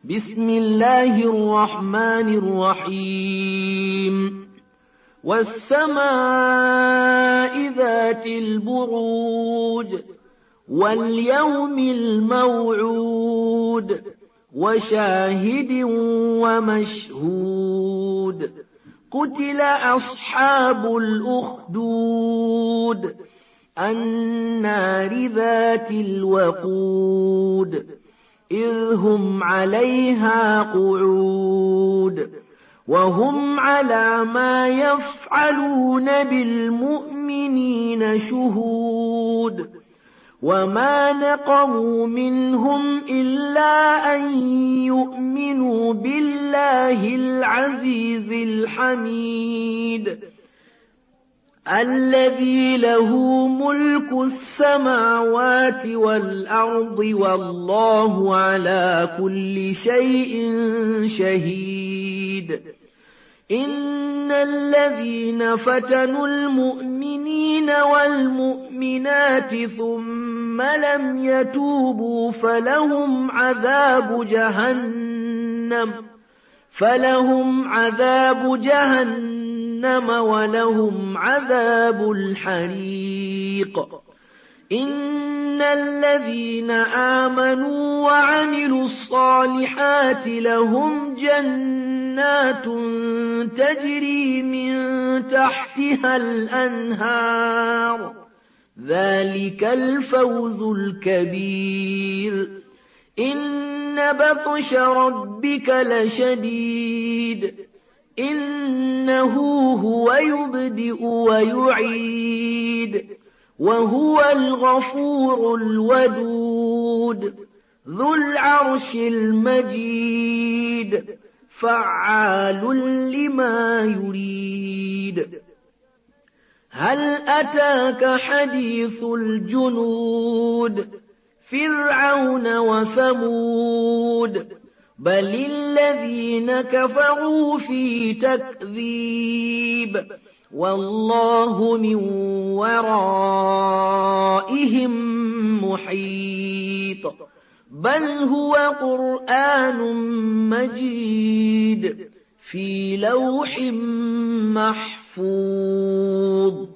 بسم الله الرحمن الرحيم والسماء ذات البروج واليوم الموعود وشاهد ومشهود قتل أصحاب الأخدود النار ذات الوقود إذ هم عليها قعود وهم على ما يفعلون بالمؤمنين شهود وما نقموا منهم إلا أن يؤمنوا بالله العزيز الحميد الذي له ملك السماوات والأرض والله على كل شيء شهيد إن الذين فتنوا المؤمنين والمؤمنات ثم لم يتوبوا فلهم عذاب جهنم ولهم عذاب الحريق إن الذين آمنوا وعملوا الصالحات لهم جنات تجري من تحتها الأنهار ذلك الفوز الكبير إن بطش ربك لشديد إنه هو يبدئ ويعيد وهو الغفور الودود ذو العرش المجيد فعال لما يريد هل أتاك حديث الجنود فرعون وثمود بل الذين كفروا في تكذيب والله من ورائهم محيط بل هو قرآن مجيد في لوح محفوظ